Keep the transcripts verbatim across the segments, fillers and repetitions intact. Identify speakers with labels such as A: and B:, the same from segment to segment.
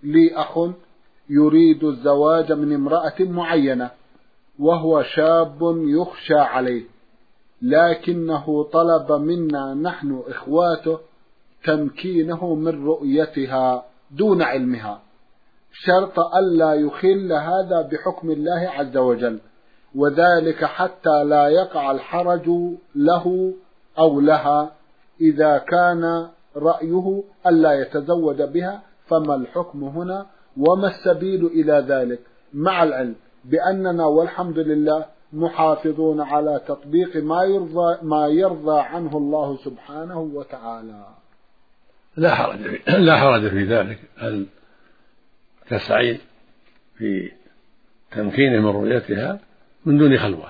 A: لي أخ يريد الزواج من امرأة معينة وهو شاب يخشى عليه، لكنه طلب منا نحن إخواته تمكينه من رؤيتها دون علمها، شرط ألا يخل هذا بحكم الله عز وجل، وذلك حتى لا يقع الحرج له أو لها إذا كان رأيه ألا يتزوج بها. فما الحكم هنا وما السبيل إلى ذلك، مع العلم بأننا والحمد لله محافظون على تطبيق ما يرضى, ما يرضى عنه الله سبحانه وتعالى.
B: لا حرج في, لا حرج في ذلك، أن تسعي في تمكين من رؤيتها من دون خلوة،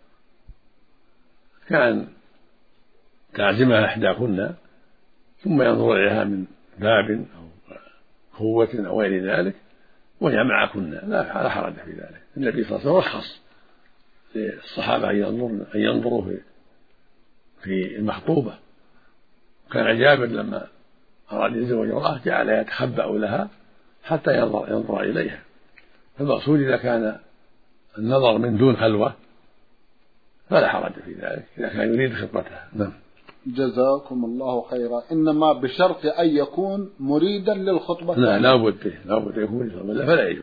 B: كأن تعزمها إحداكن ثم ينظر إليها من باب أو قوة أو غير ذلك وهي معكن، لا حرج في ذلك. النبي صلى الله عليه وسلم رخص للصحابة أن ينظروا في المخطوبة. كان جابر لما أراد يتزوج امرأة جعل يتخبأ لها حتى ينظر, ينظر إليها. فالمقصود إذا كان النظر من دون خلوة فلا حرج في ذلك إذا كان يريد خطبتها. نعم.
A: جزاكم الله خيرا. إنما بشرط أن يكون مريدا للخطبة.
B: لا لا بد لا بد يكون فلا يجوز.